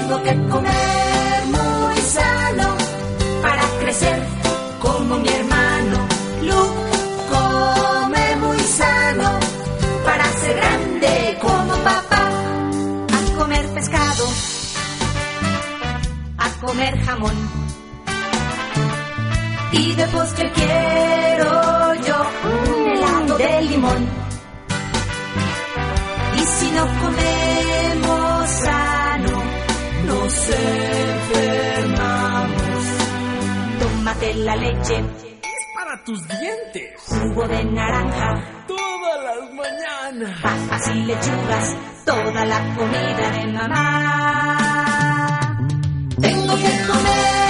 Tengo que comer muy sano para crecer como mi hermano. Luke come muy sano para ser grande como papá. A comer pescado, a comer jamón, y de postre quiero yo un helado de limón. Y si no comemos sano, nos enfermamos. Tómate la leche, es para tus dientes. Jugo de naranja, Todas las mañanas. papas y lechugas, toda la comida de mamá. Tengo que comer